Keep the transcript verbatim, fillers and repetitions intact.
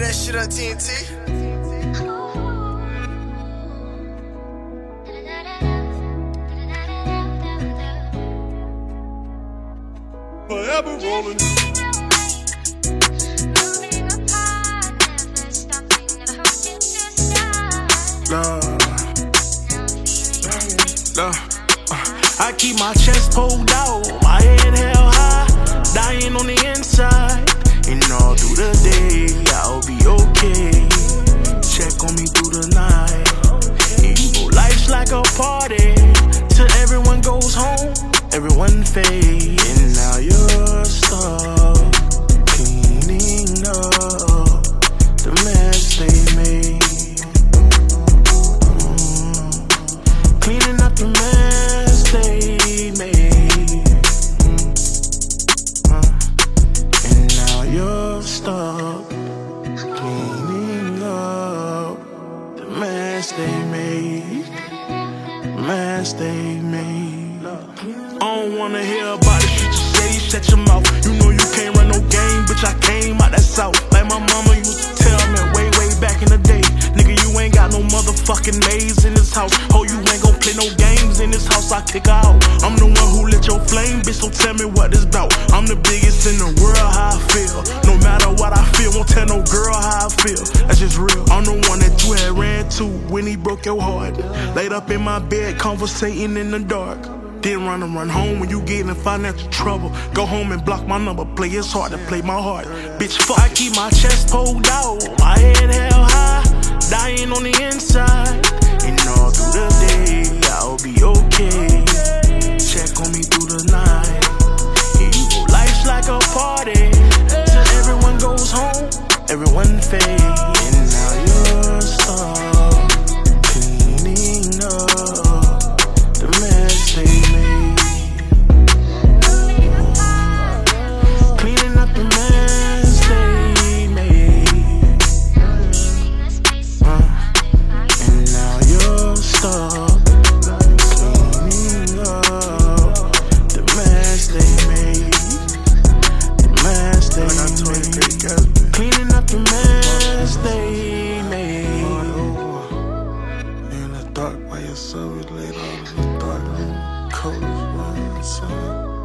that shit on T N T. Forever rolling. Love, love. Uh, I keep my chest pulled out, my head held high, dying on the inside. And all through the day, I'll be okay. Check on me through the night. And you know life's like a party, till everyone goes home, everyone fade. And now you're stuck cleaning up the mess they made. Cleaning up the mess they made. Mm. Uh. And now you're stuck cleaning up the mess they made. Mess they made. I don't wanna hear about the shit you say, shut your mouth. You know you can't run no game, bitch, I came out that south. Like my mama used to tell me way, way back in the day. Nigga, you ain't got no motherfucking maids in this house. Oh, you ain't gon' play no games in this house, I kick her out. I'm the one who lit your flame, bitch, so tell me what it's about. I'm the biggest in the world, how I feel. No matter what I feel, won't tell no girl how I feel. That's just real. I'm the one that you had ran to when he broke your heart. Laid up in my bed, conversating in the dark. Then run and run home when you get in financial trouble. Go home and block my number, play it's hard to play my heart. Bitch, fuck. I keep my chest pulled out, my head held high, dying on the inside. And all through the day, I'll be okay. Check on me through the night. And you know life's like a party, till everyone goes home, everyone fade. And now you're stuck cleaning up the mess they made. Cleaning up the mess they made. Uh, and now you're stuck cleaning up the mess they made. The mess they made. Cleaning up the mess they made. In the dark by yourself, you laid all in the dark room, cold room, sun.